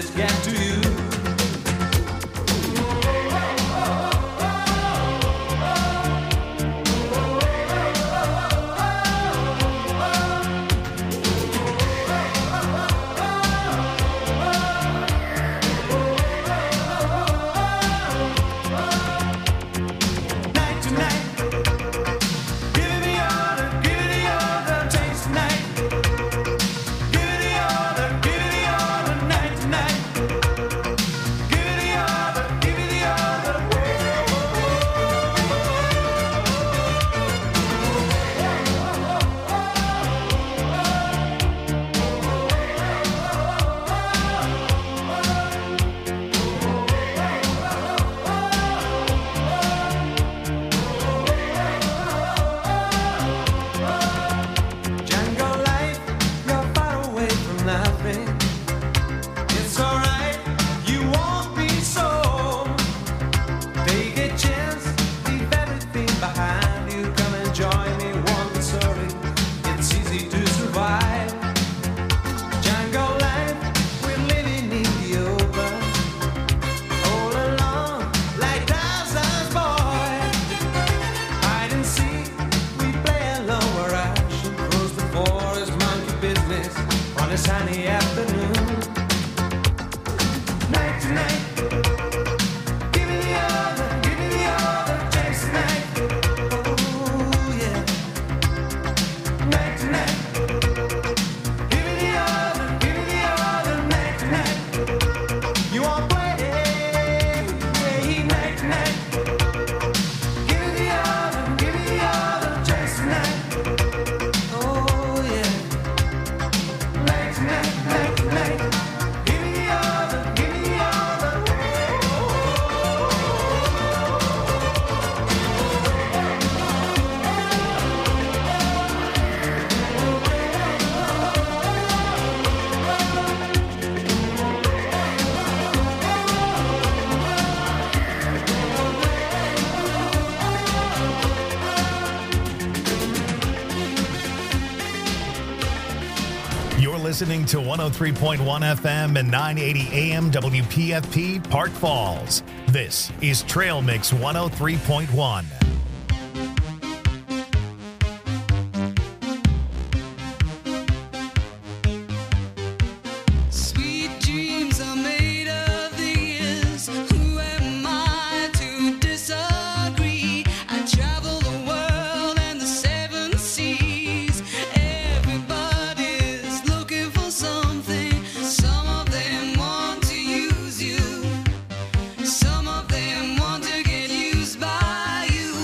it get to you? Listening to 103.1 FM and 980 AM WPFP Park Falls. This is Trail Mix 103.1. Some of them want to get used by you.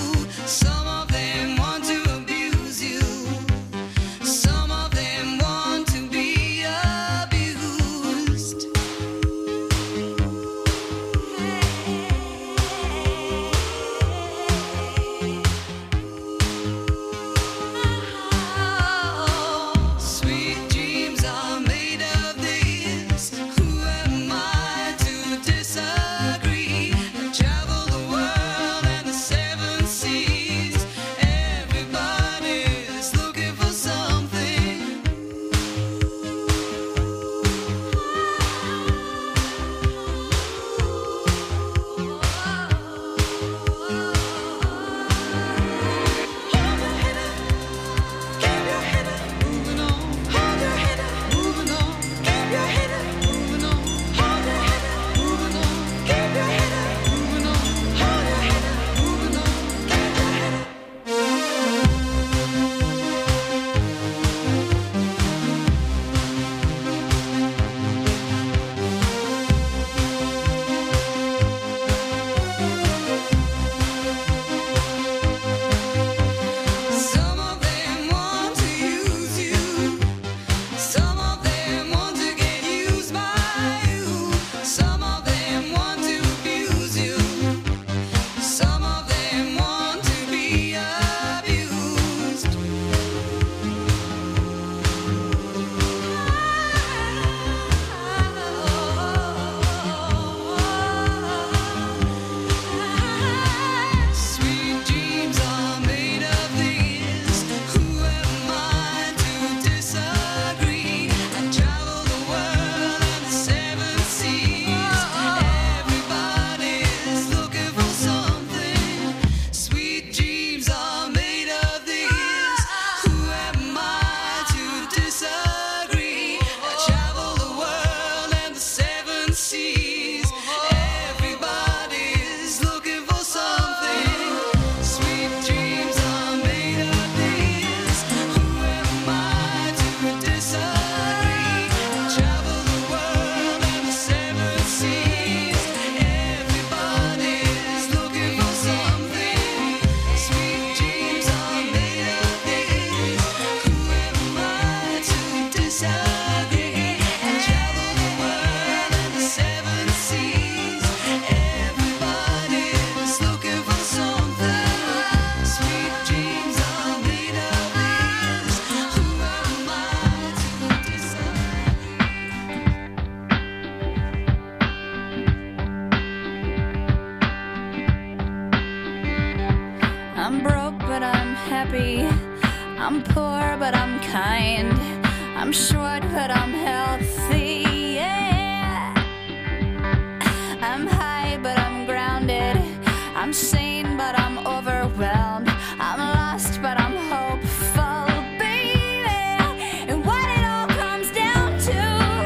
I'm broke, but I'm happy. I'm poor, but I'm kind. I'm short, but I'm healthy. Yeah. I'm high, but I'm grounded. I'm sane, but I'm overwhelmed. I'm lost, but I'm hopeful, baby. And what it all comes down to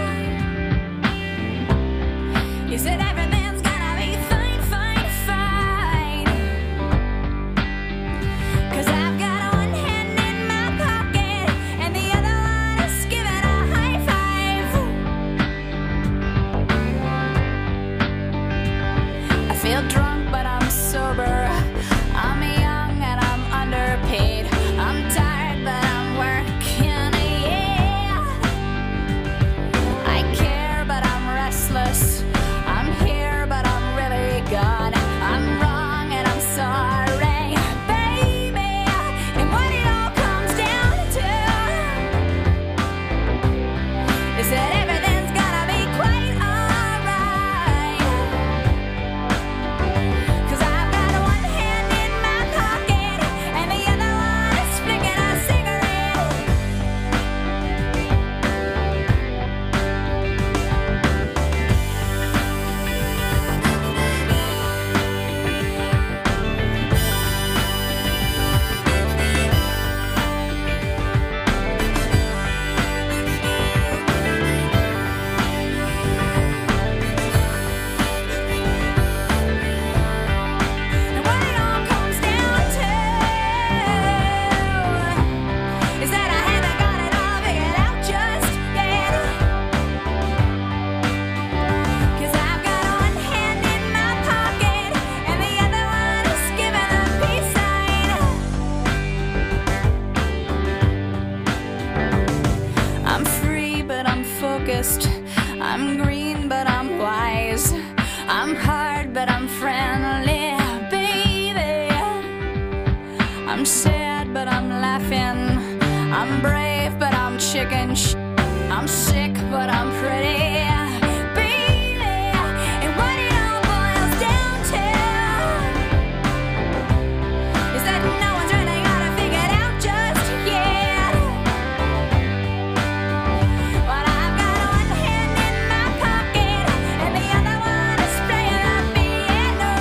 is that everything's gonna be fine, fine, fine. 'Cause I've got one hand in my pocket and the other one is giving a high five. I feel drunk, but I'm sober. I'm young and I'm underpaid. I'm tired, but I'm working, yeah. I care, but I'm restless. I'm here, but I'm really gone. I'm wrong and I'm sorry, baby. And what it all comes down to is that everything's gonna be quite alright. 'Cause I've got one hand in my pocket and the other one is flicking a cigarette. And what it all comes down to is that I haven't got it all figured out just yet. 'Cause I've got one hand in my pocket and the other one is giving a peace sign. I'm free, but I'm focused. I'm green, but I'm wise. I'm hard, but I'm friendly, baby. I'm sad, but I'm laughing. I'm brave, but I'm chicken. I'm sick, but I'm pretty, baby. And what it all boils down to is that no one's really got it figured out just yet. But I've got one hand in my pocket and the other one is playing the piano.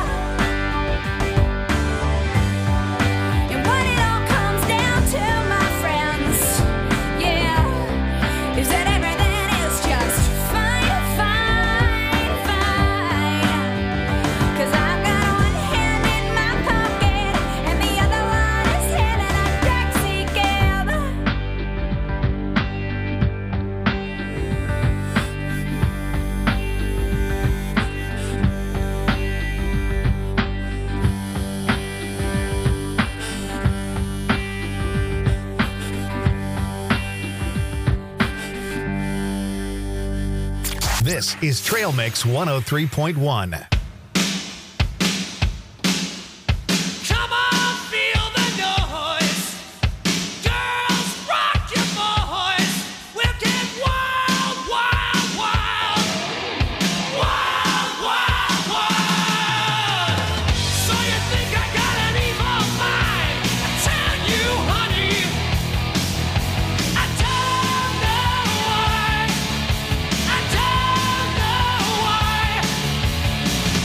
And what it all comes down to, my friends, yeah, is that everything is just fine, fine, fine. 'Cause I've got one hand in my pocket and the other one is hailing a taxi cab. This is Trail Mix 103.1. Come on, feel the noise. Girls, rock your boys. We'll get wild, wild, wild. Wild, wild, wild. So you think I got an evil mind? I tell you, honey, I don't know why. I don't know why.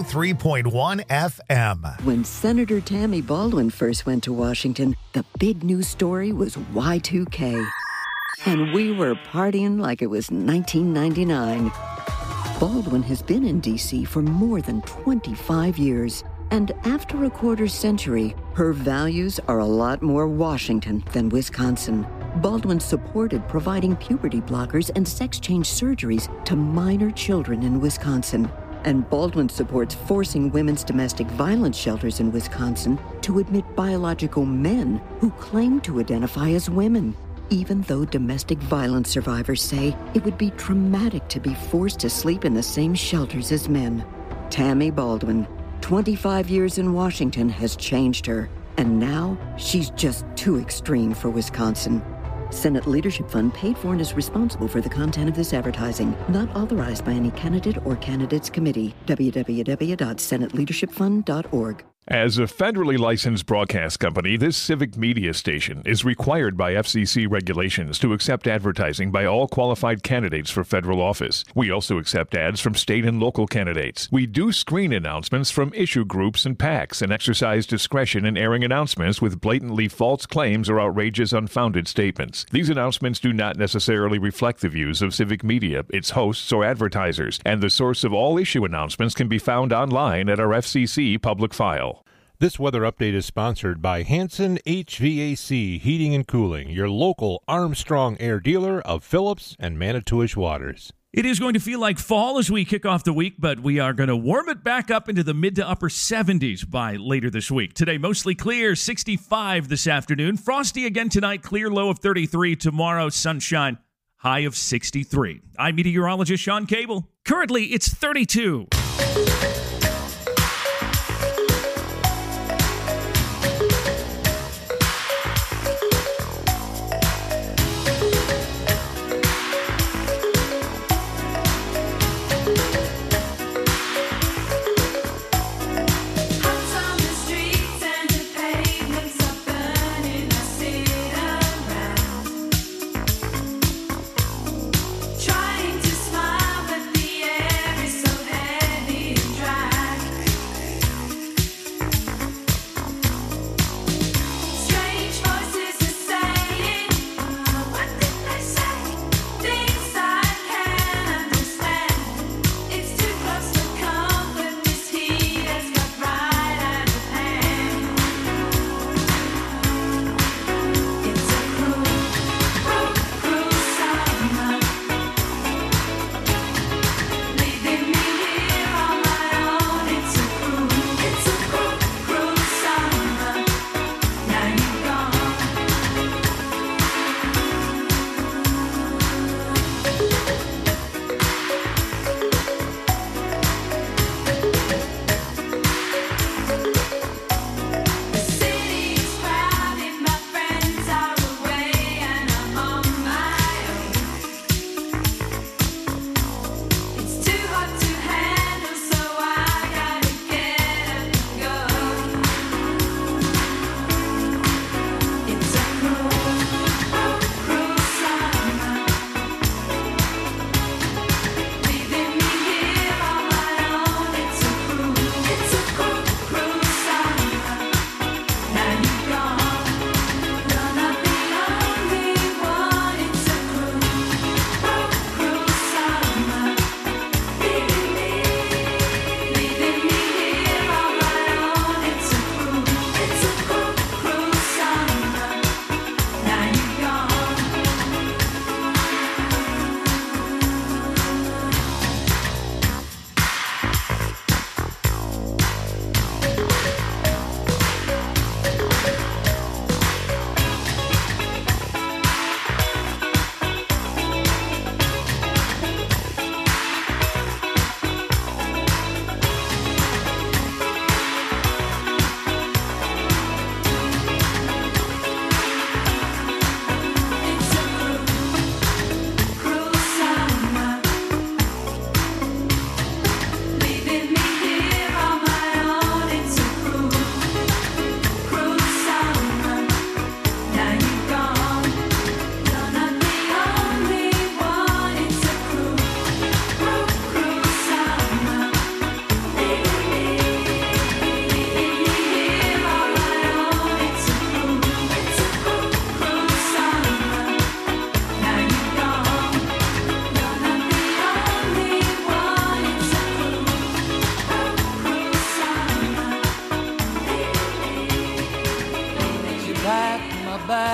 103.1 FM. When Senator Tammy Baldwin first went to Washington, the big news story was Y2K. And we were partying like it was 1999. Baldwin has been in D.C. for more than 25 years. And after a quarter century, her values are a lot more Washington than Wisconsin. Baldwin supported providing puberty blockers and sex change surgeries to minor children in Wisconsin. And Baldwin supports forcing women's domestic violence shelters in Wisconsin to admit biological men who claim to identify as women, even though domestic violence survivors say it would be traumatic to be forced to sleep in the same shelters as men. Tammy Baldwin, 25 years in Washington has changed her, and now she's just too extreme for Wisconsin. Senate Leadership Fund paid for and is responsible for the content of this advertising, not authorized by any candidate or candidates committee. www.senateleadershipfund.org. As a federally licensed broadcast company, this civic media station is required by FCC regulations to accept advertising by all qualified candidates for federal office. We also accept ads from state and local candidates. We do screen announcements from issue groups and PACs and exercise discretion in airing announcements with blatantly false claims or outrageous unfounded statements. These announcements do not necessarily reflect the views of civic media, its hosts, or advertisers, and the source of all issue announcements can be found online at our FCC public file. This weather update is sponsored by Hanson HVAC Heating and Cooling, your local Armstrong Air dealer of Phillips and Manitowish waters. It is going to feel like fall as we kick off the week, but we are going to warm it back up into the mid to upper 70s by later this week. Today, mostly clear, 65 this afternoon. Frosty again tonight, clear low of 33. Tomorrow, sunshine, high of 63. I'm meteorologist Sean Cable. Currently, it's 32. Trying to smile, but the air is so heavy and dry.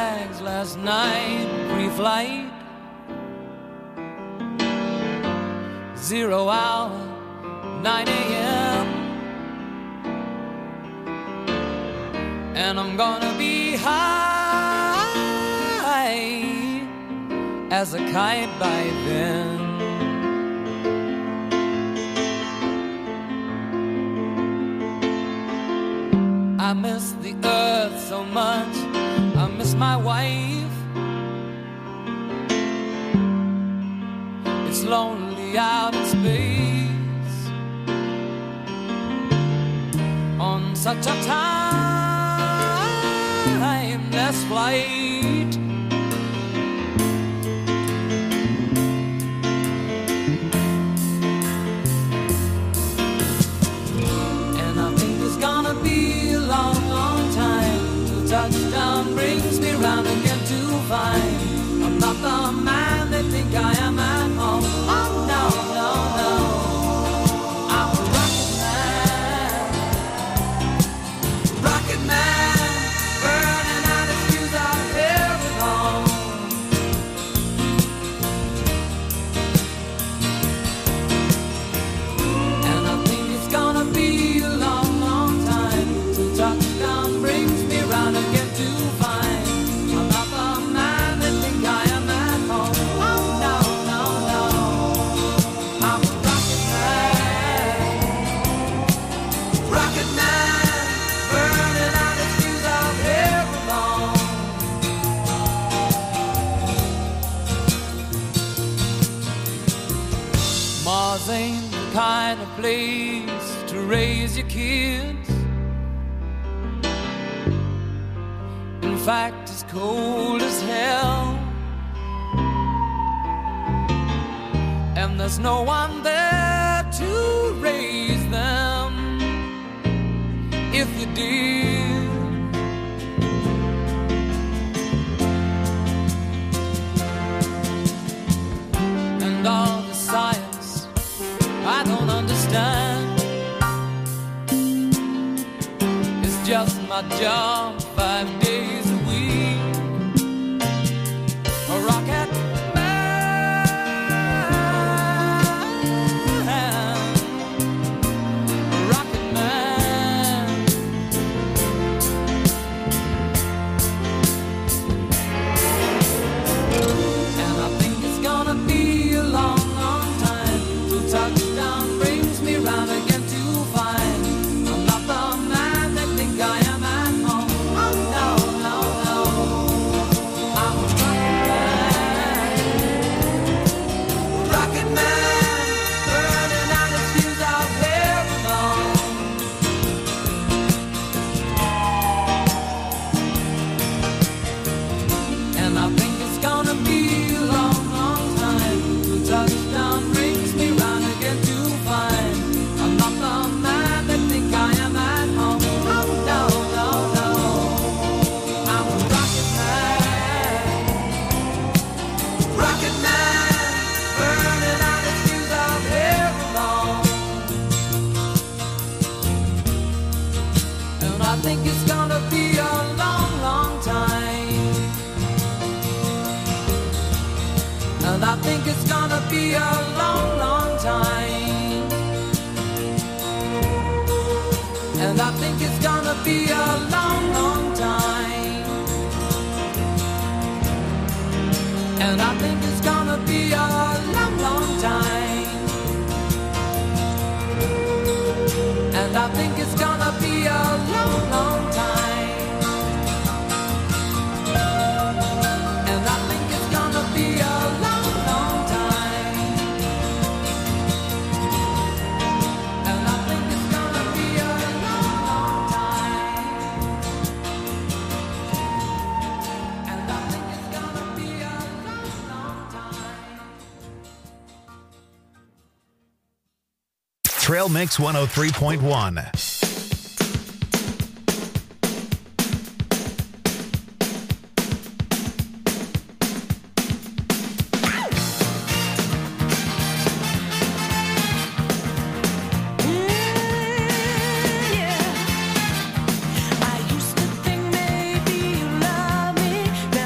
bags last night, pre-flight. 0 hour, 9 a.m. And I'm gonna be high as a kite by then. I miss the earth so much, I miss my wife. It's lonely out in space on such a timeless flight. And I think it's gonna be a long, long time till touchdown brings me round again to find I'm not the man they think I am at home. Oh no, no, no, I'm a rocket man, burning out his fuse out here at home. And I think it's gonna be a long, long time till touchdown brings me round again to find I'm not the man they think I am at home. Oh no, no, no, I'm a rocket man, burning out his fuse out here alone. Mars ain't the kind of place to raise your kids. In fact, it's cold as hell, and there's no one there to raise them if you did. And all the science I don't understand, it's just my job 5 days a week. A rocket man, a rocket man. And I think it's gonna be a long, long time till touchdown brings me round again to find I'm not the man they think I am at home. Oh no, no, no, I'm a rocket man, burning out his fuse out there alone. And I think it's gonna be a long, long time till touchdown brings me round again to find I'm not the man they think I am at home. Oh no, no, no, I'm a rocket man, burning out his fuse out here alone. And I think it's gonna be a long, long time. And I think it's gonna be a long, long time. And I think it's gonna be a long, long time. And I think it's gonna be a long, long time. And I think it's gonna be a long, long time. And I think it's gonna be a long, long time. And I think it's gonna be a long, long time. And I think it's gonna be a long, long time. Trail Mix 103.1. I used to think maybe you love me.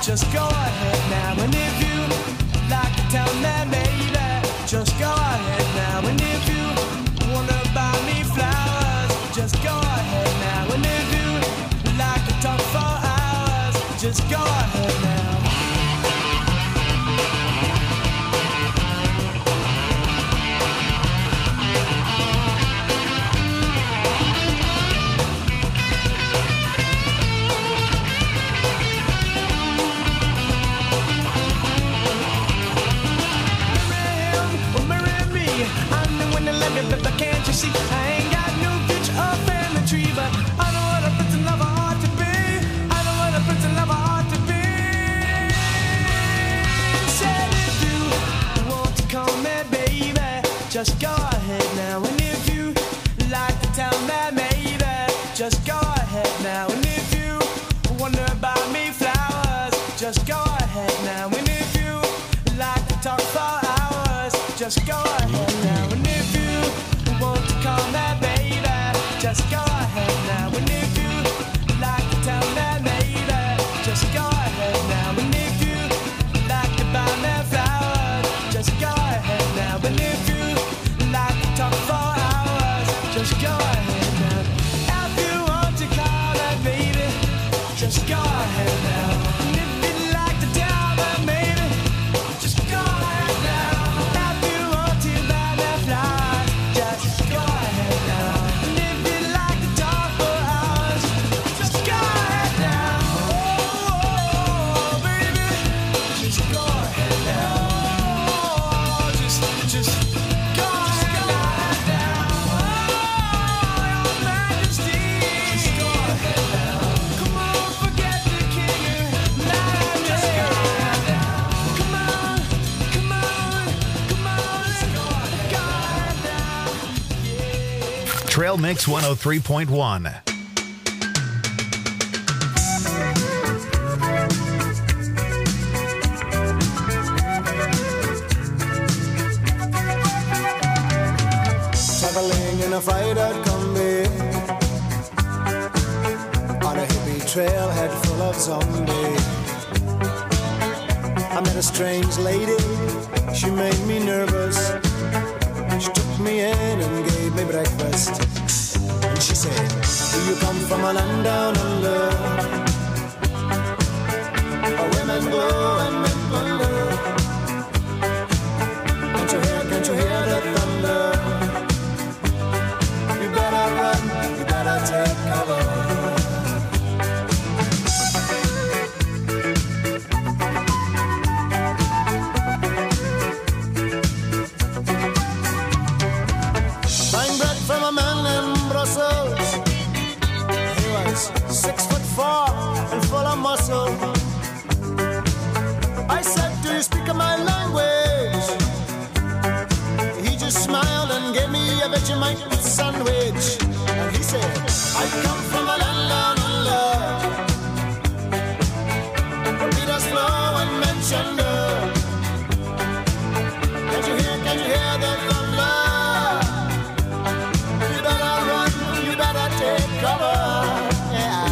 just go ahead now. And if you like to tell me, maybe, just go ahead now. And if you wanna buy me flowers, just go ahead now. And if you like to talk for hours, just go ahead now. But can't you see, I ain't got no future up in the tree, but I know what a prince and lover ought to be. I know what a prince and lover ought to be. Said if you want to call me baby, just go ahead now. And if you like to tell me maybe, just go ahead now. And if you wonder about me flowers, just go ahead now. And if you like to talk for hours, just go ahead now. And if you want to call me baby, just go ahead now. And if you like to tell me maybe, just go ahead now. And if you like to buy me flowers, just go ahead now. And if you like to talk for hours, just go ahead now. If you want to call me baby, just go ahead now. And if you like to tell me maybe, just go ahead now. If you want to buy me flowers, just go ahead now. And if you like to talk for hours, just go ahead now. Oh, baby, just go ahead now. Oh, just go ahead now. Oh, your Majesty, just go ahead now. Come on, forget the king. Just go ahead now. Come on, come on, come on, go ahead now. Trail Mix 103.1. Traveling in a freighter combi on a hippie trailhead full of zombies. I met a strange lady, she made me nervous. She took me in and gave me breakfast. And she said, do you come from a land down under, where women glow and men wonder? Can't you hear the thunder? You better run, you better take cover. Buying bread from a man in Brussels. He was 6'4" and full of muscle. I said, do you speak my language? He just smiled and gave me a Vegemite sandwich. And he said, I come from a land down under, where Peter's flow and mentioned. Can't you hear the thunder? You better run, you better take cover. Yeah.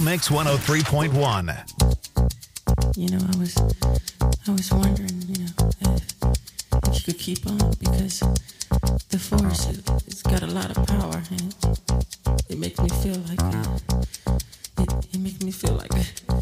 Mix 103.1. You know, I was wondering, if you could keep on, because the force, it's got a lot of power, and it makes me feel like it makes me feel like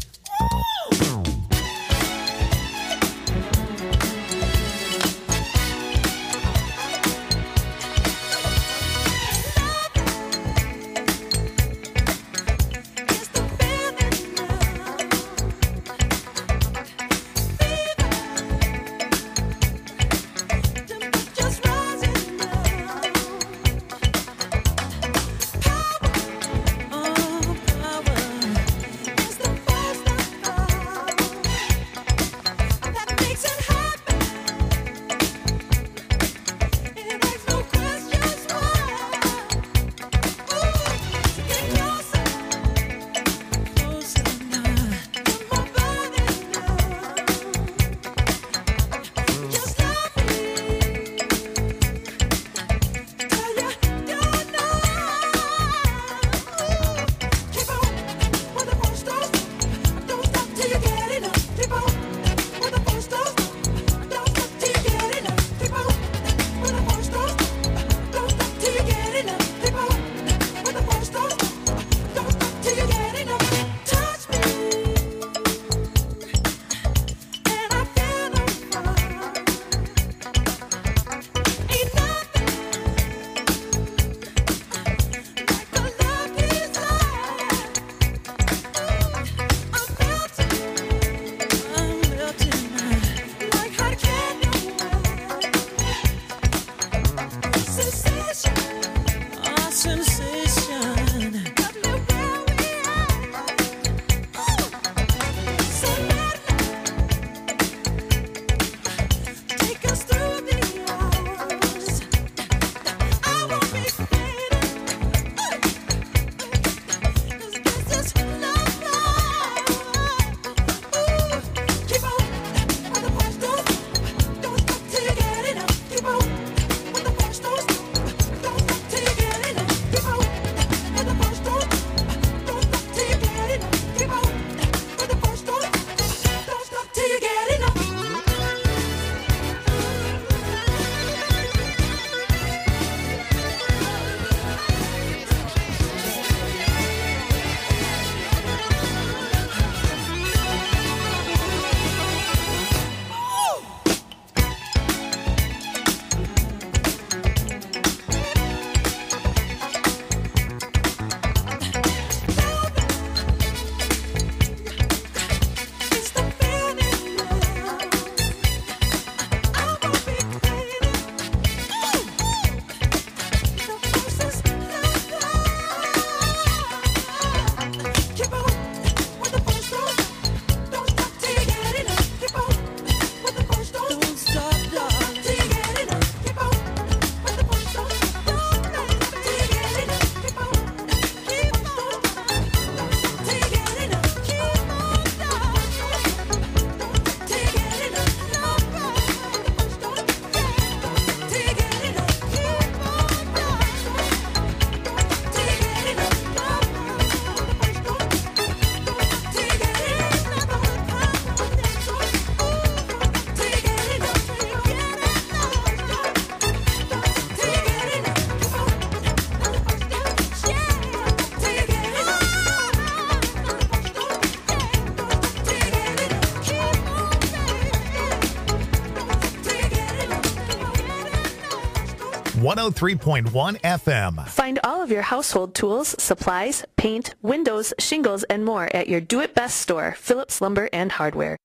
.1 FM. Find all of your household tools, supplies, paint, windows, shingles, and more at your Do It Best store, Phillips Lumber and Hardware.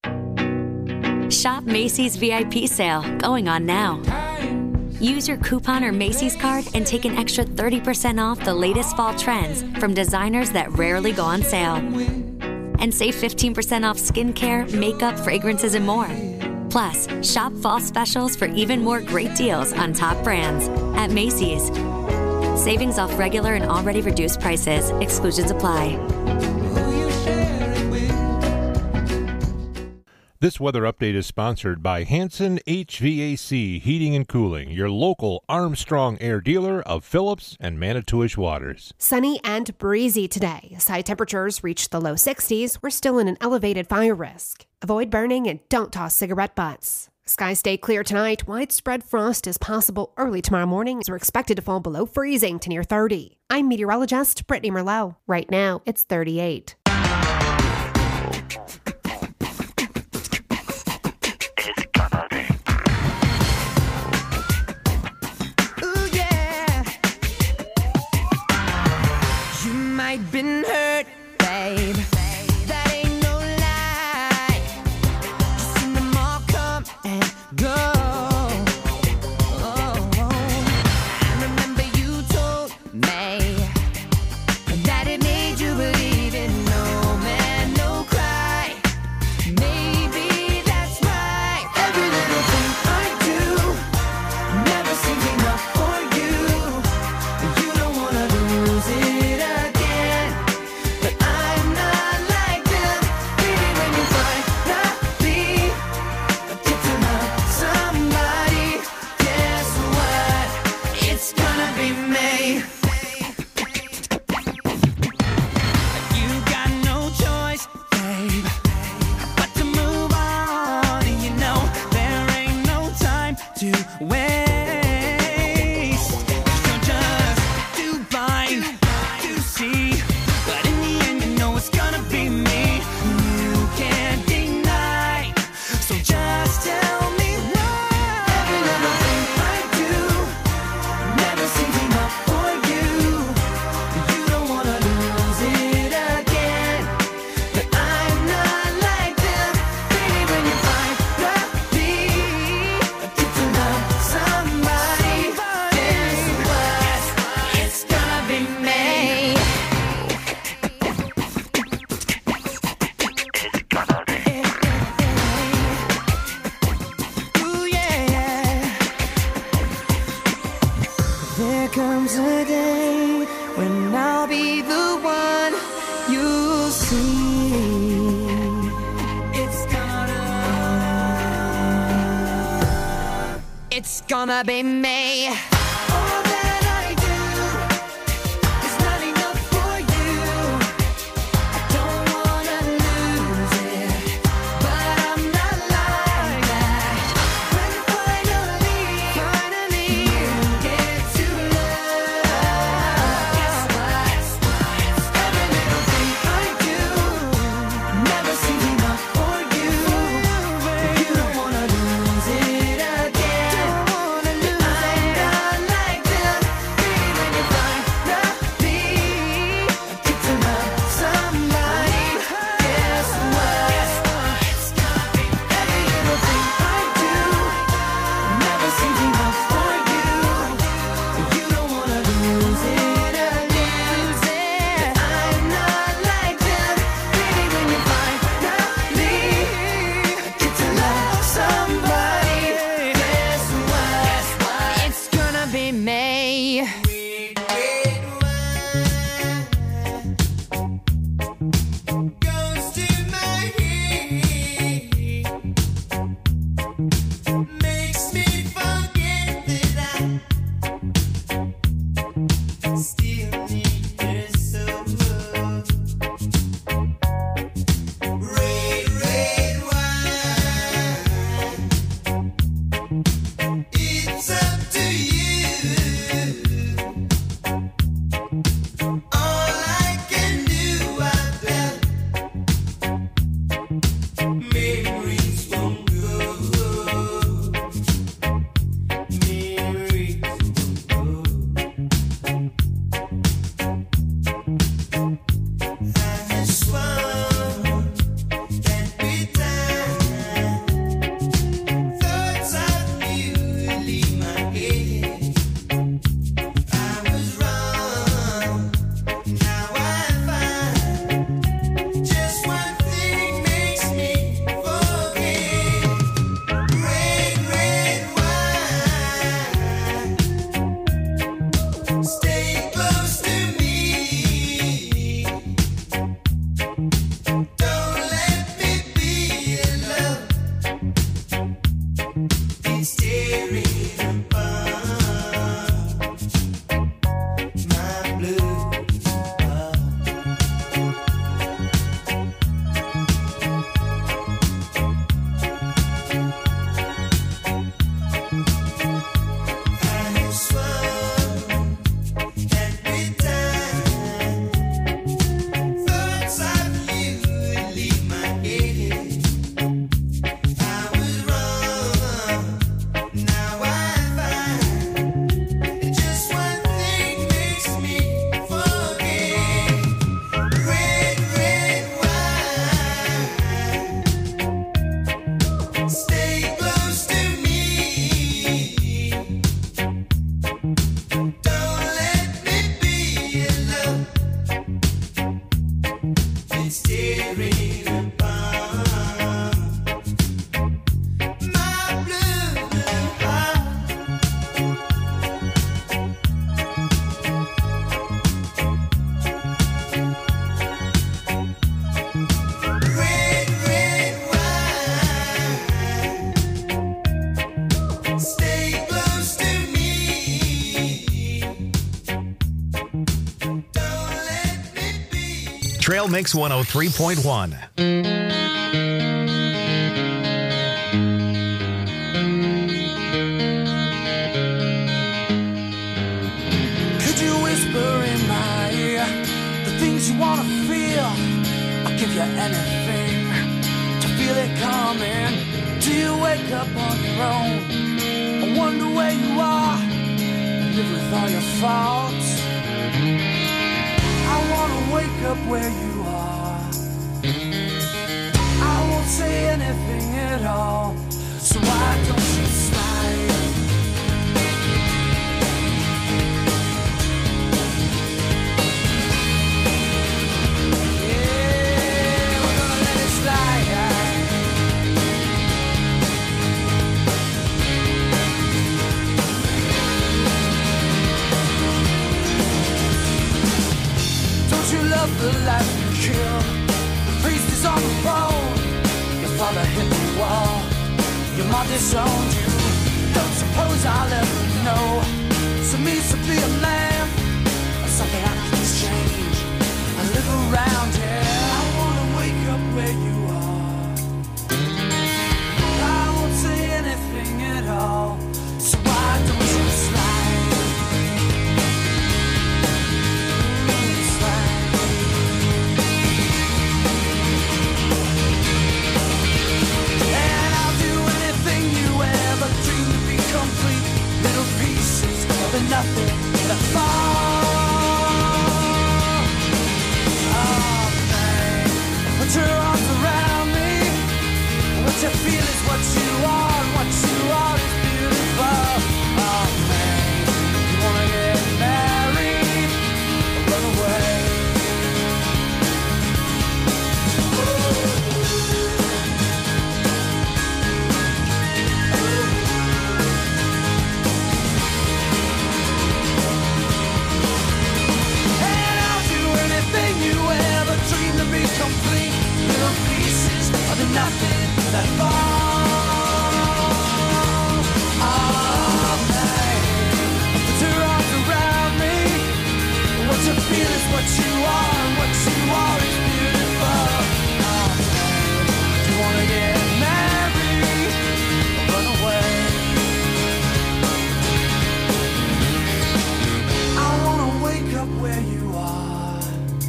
Shop Macy's VIP sale, going on now. Use your coupon or Macy's card and take an extra 30% off the latest fall trends from designers that rarely go on sale. And save 15% off skincare, makeup, fragrances, and more. Plus, shop fall specials for even more great deals on top brands at Macy's. Savings off regular and already reduced prices. Exclusions apply. This weather update is sponsored by Hanson HVAC Heating and Cooling, your local Armstrong Air dealer of Phillips and Manitowish Waters. Sunny and breezy today. As high temperatures reach the low 60s, we're still in an elevated fire risk. Avoid burning and don't toss cigarette butts. Skies stay clear tonight. Widespread frost is possible early tomorrow morning. We're expected to fall below freezing to near 30. I'm meteorologist Brittany Merlot. Right now, it's 38. I've been hurt, babe. That ain't no lie. Just seen them all come and go. I remember you told me that it made you believe in no man, no cry. Maybe that's right. Every little thing I do never seems enough for you. You don't wanna lose it. It's gonna be me. All that I do is not enough for you. I don't wanna lose it, but I'm not like that. When finally you get to love, guess what? Every little thing I do never seems enough for you. You don't wanna lose it again. I'm not like that. Trail Mix 103.1. Could you whisper in my ear the things you wanna feel? I'll give you anything to feel it coming. Do you wake up on your own? I wonder where you are, live with all your faults. I wanna wake up where you are. I won't say anything at all, so why don't you smile? Yeah, we're gonna let it slide. Don't you love the life you killed? The priest is on the phone. Your father hit the wall. Your mom disowned you. Don't suppose I'll ever know. So means to be a man, or something I can exchange. I live around here. I wanna wake up where you are. I won't say anything at all. So why don't you slide? And I'll do anything you ever dreamed to be complete. Little pieces of the nothing that fall. Oh man, put your arms around me. What you feel is what you are, and what you are is beautiful. Oh man, you wanna get married or run away? And I'll do anything you ever dreamed to be complete. Little pieces of the nothing that fall. Oh man, put your arms around me. What you feel is what you are, and what you are is beautiful. Oh man, do you wanna get married or run away? I wanna wake up where you are.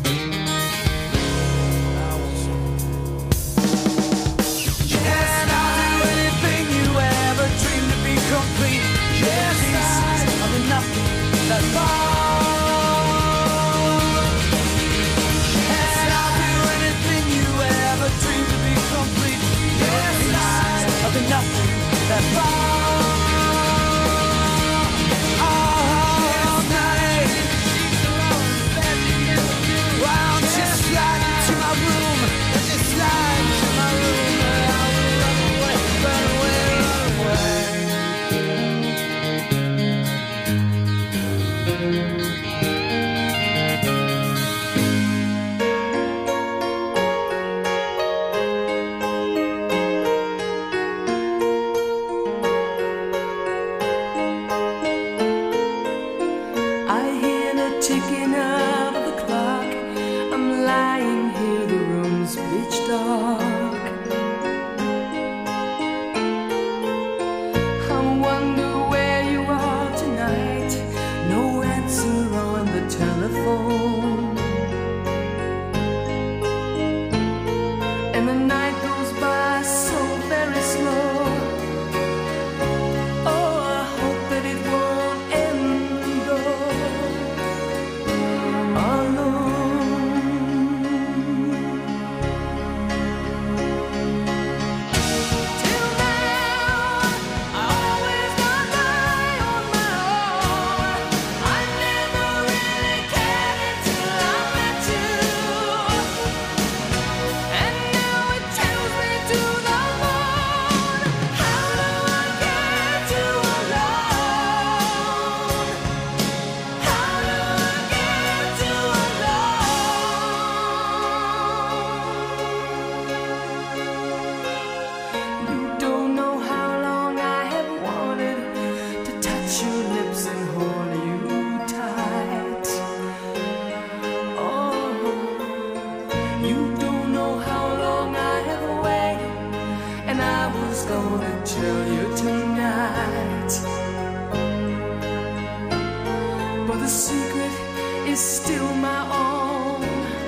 Yes, I'll do anything you ever dreamed to be complete. Yes, pieces of the nothing that fall. Yes, I'll do anything you ever dreamed to be complete. Yes, pieces of the nothing that fall. All night. Why don't you slide into my room? Just slide into my room, and I will run away, run away, run away. tell you tonight, but the secret is still my own,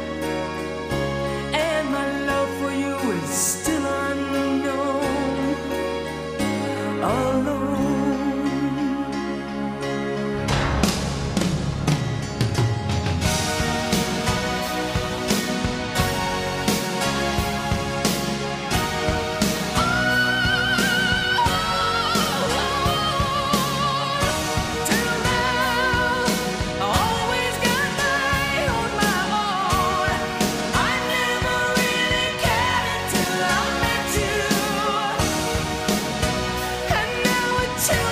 and my love for you is still unknown, alone. Till